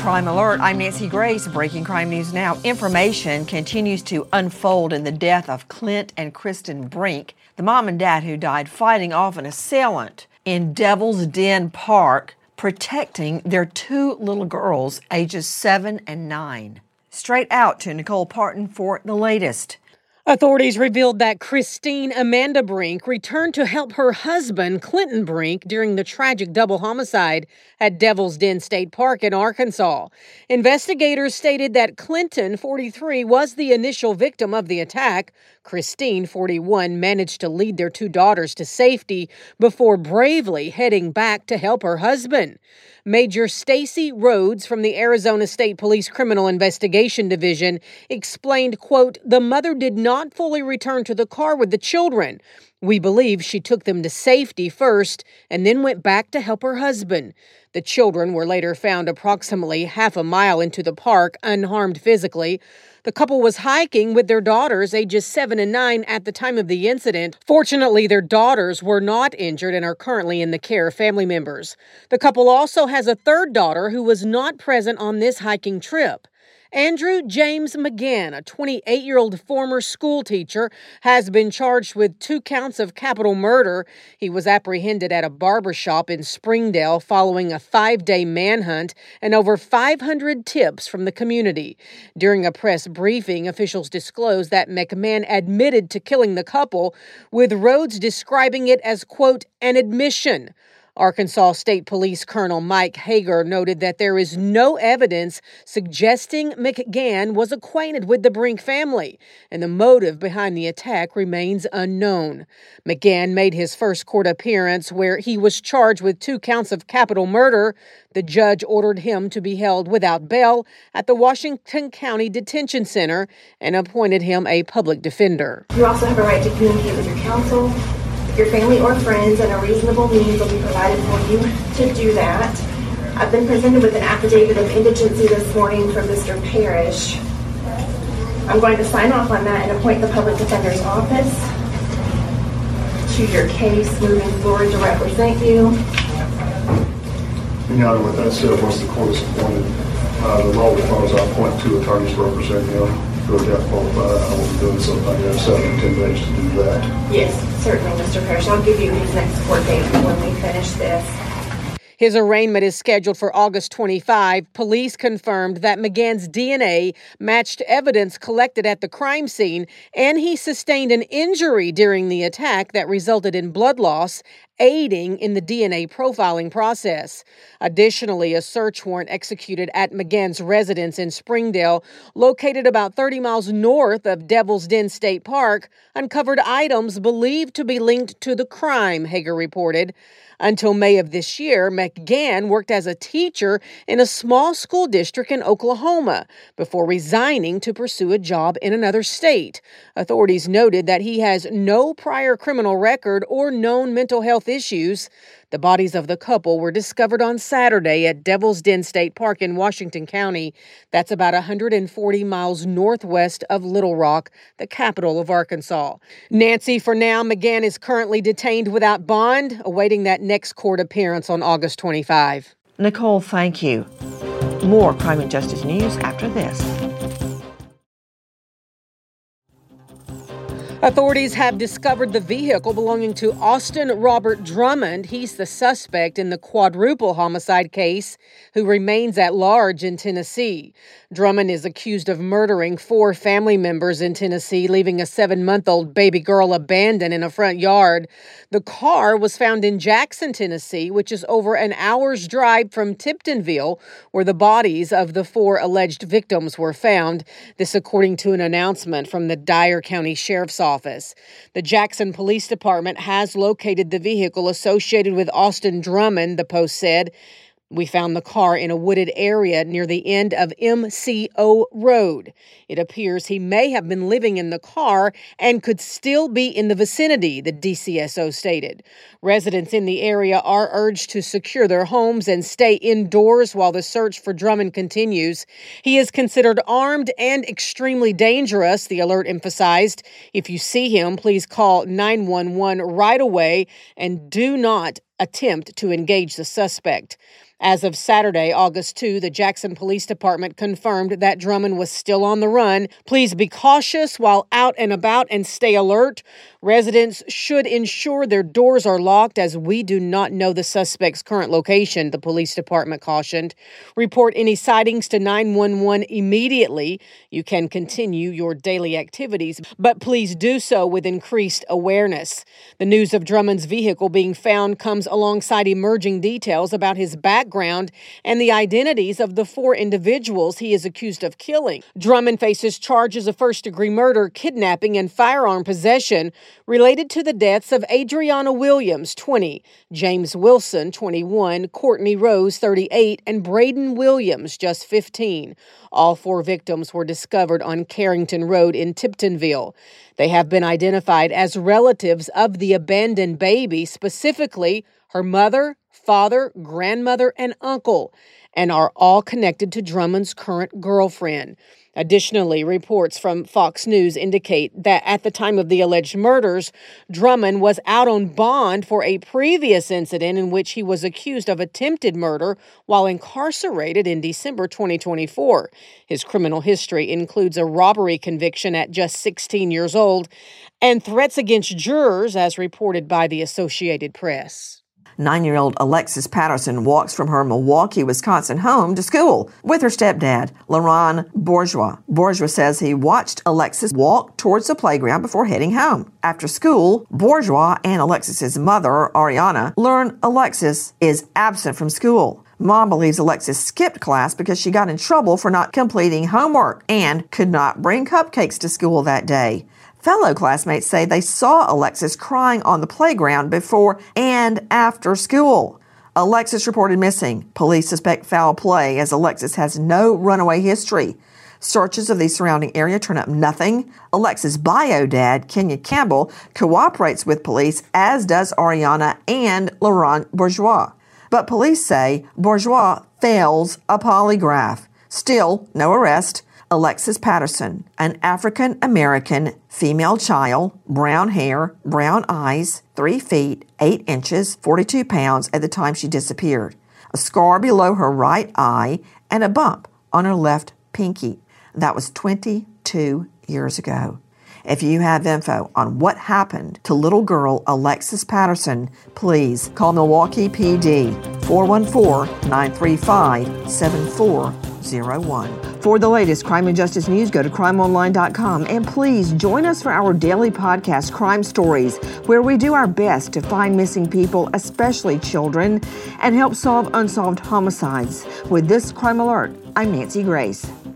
Crime Alert, I'm Nancy Grace. Breaking crime news now. Information continues to unfold in the death of Clint and Kristen Brink, the mom and dad who died fighting off an assailant in Devil's Den Park, protecting their two little girls, ages 7 and 9. Straight out to Nicole Parton for the latest. Authorities revealed that Christine Amanda Brink returned to help her husband, Clinton Brink, during the tragic double homicide at Devil's Den State Park in Arkansas. Investigators stated that Clinton, 43, was the initial victim of the attack. Christine, 41, managed to lead their two daughters to safety before bravely heading back to help her husband. Major Stacy Rhodes from the Arizona State Police Criminal Investigation Division explained, quote, "The mother did not fully return to the car with the children. We believe she took them to safety first and then went back to help her husband. The children were later found approximately half a mile into the park, unharmed physically. The couple was hiking with their daughters, ages 7 and 9, at the time of the incident. Fortunately, their daughters were not injured and are currently in the care of family members. The couple also has a third daughter who was not present on this hiking trip. Andrew James McGann, a 28-year-old former school teacher, has been charged with 2 counts of capital murder. He was apprehended at a barbershop in Springdale following a 5-day manhunt and over 500 tips from the community. During a press briefing, officials disclosed that McMahon admitted to killing the couple, with Rhodes describing it as, quote, an admission. Arkansas State Police Colonel Mike Hager noted that there is no evidence suggesting McGann was acquainted with the Brink family, and the motive behind the attack remains unknown. McGann made his first court appearance where he was charged with 2 counts of capital murder. The judge ordered him to be held without bail at the Washington County Detention Center and appointed him a public defender. You also have a right to communicate with your counsel, your family or friends, and a reasonable means will be provided for you to do that. I've been presented with an affidavit of indigency this morning from Mr. Parrish. I'm going to sign off on that and appoint the public defender's office to your case moving forward to represent you. Your Honor, with that said, once the court is appointed, the law requires I appoint 2 attorneys to represent him. That qualified. I will be doing something. I have 7 to 10 days to do that. Yes, certainly, Mr. Parrish. I'll give you his next court date when we finish this. His arraignment is scheduled for August 25. Police confirmed that McGann's DNA matched evidence collected at the crime scene, and he sustained an injury during the attack that resulted in blood loss, aiding in the DNA profiling process. Additionally, a search warrant executed at McGann's residence in Springdale, located about 30 miles north of Devil's Den State Park, uncovered items believed to be linked to the crime, Hager reported. Until May of this year, McGann worked as a teacher in a small school district in Oklahoma before resigning to pursue a job in another state. Authorities noted that he has no prior criminal record or known mental health issues. The bodies of the couple were discovered on Saturday at Devil's Den State Park in Washington County. That's about 140 miles northwest of Little Rock, the capital of Arkansas. Nancy, for now, McGann is currently detained without bond, awaiting that next court appearance on August 25. Nicole, thank you. More crime and justice news after this. Authorities have discovered the vehicle belonging to Austin Robert Drummond. He's the suspect in the quadruple homicide case who remains at large in Tennessee. Drummond is accused of murdering 4 family members in Tennessee, leaving a 7-month-old baby girl abandoned in a front yard. The car was found in Jackson, Tennessee, which is over an hour's drive from Tiptonville, where the bodies of the 4 alleged victims were found. This according to an announcement from the Dyer County Sheriff's Office. The Jackson Police Department has located the vehicle associated with Austin Drummond, the Post said. We found the car in a wooded area near the end of MCO Road. It appears he may have been living in the car and could still be in the vicinity, the DCSO stated. Residents in the area are urged to secure their homes and stay indoors while the search for Drummond continues. He is considered armed and extremely dangerous, the alert emphasized. If you see him, please call 911 right away and do not attempt to engage the suspect. As of Saturday, August 2, the Jackson Police Department confirmed that Drummond was still on the run. Please be cautious while out and about and stay alert. Residents should ensure their doors are locked as we do not know the suspect's current location, the police department cautioned. Report any sightings to 911 immediately. You can continue your daily activities, but please do so with increased awareness. The news of Drummond's vehicle being found comes alongside emerging details about his background and the identities of the 4 individuals he is accused of killing. Drummond faces charges of first-degree murder, kidnapping, and firearm possession related to the deaths of Adriana Williams, 20, James Wilson, 21, Courtney Rose, 38, and Braden Williams, just 15. All 4 victims were discovered on Carrington Road in Tiptonville. They have been identified as relatives of the abandoned baby, specifically her mother, father, grandmother, and uncle, and are all connected to Drummond's current girlfriend. Additionally, reports from Fox News indicate that at the time of the alleged murders, Drummond was out on bond for a previous incident in which he was accused of attempted murder while incarcerated in December 2024. His criminal history includes a robbery conviction at just 16 years old and threats against jurors, as reported by the Associated Press. 9-year-old Alexis Patterson walks from her Milwaukee, Wisconsin home to school with her stepdad, Laurent Bourgeois. Bourgeois says he watched Alexis walk towards the playground before heading home. After school, Bourgeois and Alexis's mother, Ariana, learn Alexis is absent from school. Mom believes Alexis skipped class because she got in trouble for not completing homework and could not bring cupcakes to school that day. Fellow classmates say they saw Alexis crying on the playground before and after school. Alexis reported missing. Police suspect foul play as Alexis has no runaway history. Searches of the surrounding area turn up nothing. Alexis' bio dad, Kenya Campbell, cooperates with police, as does Ariana and Laurent Bourgeois. But police say Bourgeois fails a polygraph. Still, no arrest. Alexis Patterson, an African-American female child, brown hair, brown eyes, 3 feet, 8 inches, 42 pounds at the time she disappeared. A scar below her right eye and a bump on her left pinky. That was 22 years ago. If you have info on what happened to little girl Alexis Patterson, please call Milwaukee PD 414-935-7401. For the latest crime and justice news, go to crimeonline.com and please join us for our daily podcast, Crime Stories, where we do our best to find missing people, especially children, and help solve unsolved homicides. With this Crime Alert, I'm Nancy Grace.